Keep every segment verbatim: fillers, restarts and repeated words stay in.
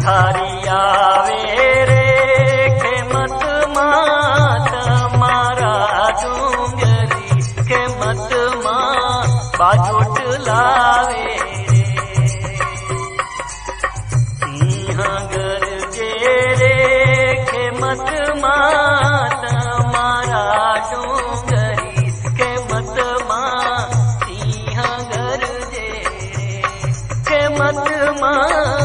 थारी आवे रे खेमत मां तमारा डूंगरी खेमत मां बाजोट लावे रे सिंह गरजे रे खेमत मां तमारा डूंगरी खेमत मां सिंह गरजे रे खेमत मां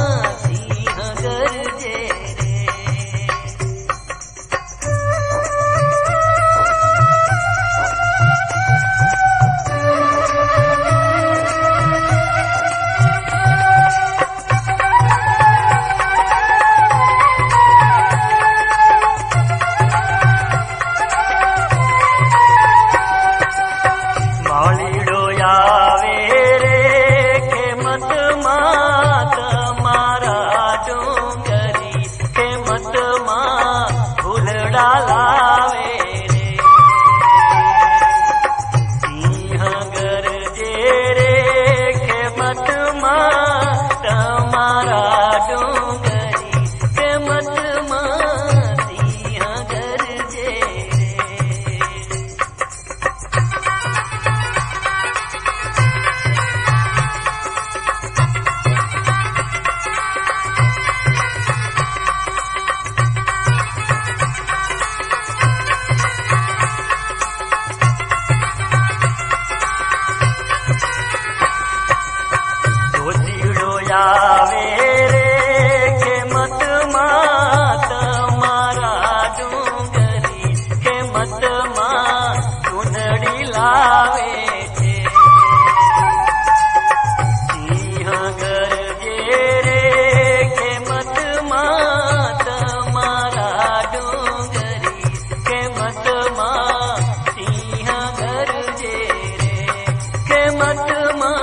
आवे रे खेमत मां तमारा डूंगरी खेमत मां चुनड़ी लावे छे सिंह गरजे रे खेमत मां तमारा डूंगरी खेमत मां सिंह गरजे रे खेमत मां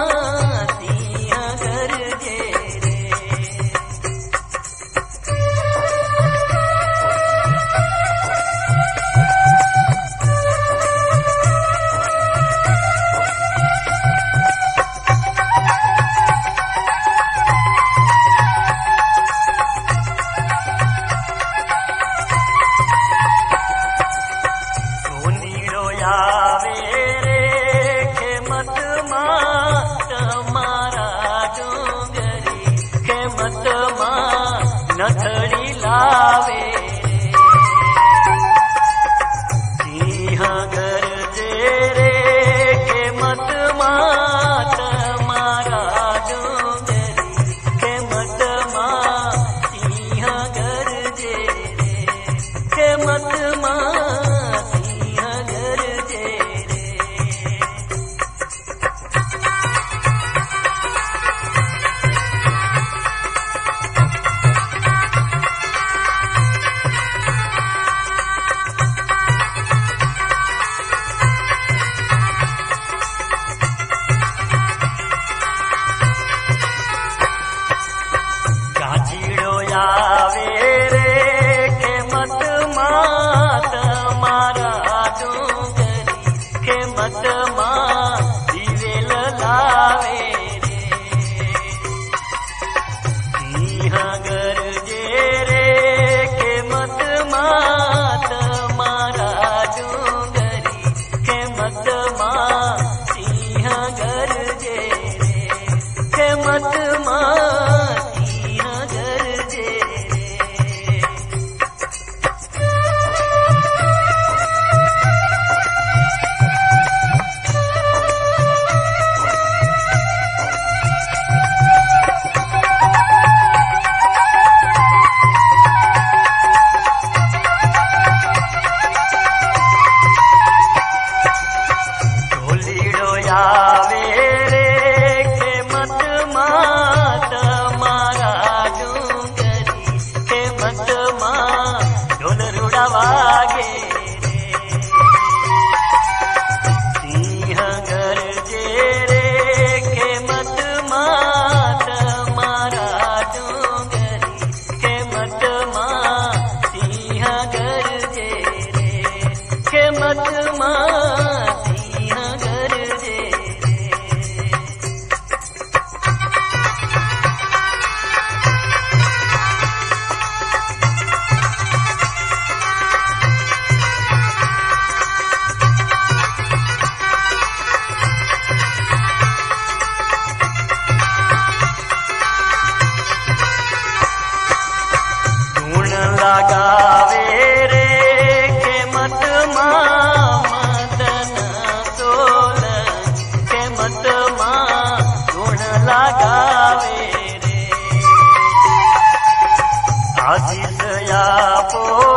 नथड़ी लावे सिंह गरजे रे खेमत मां तमारा डूंगरी खेमत मां सिंह गरजे रे खेमत मां सिंह गरजे रे लगावे रे खेमत मां मदन तोल खेमत मां गुण लगावे रे आशीष आपो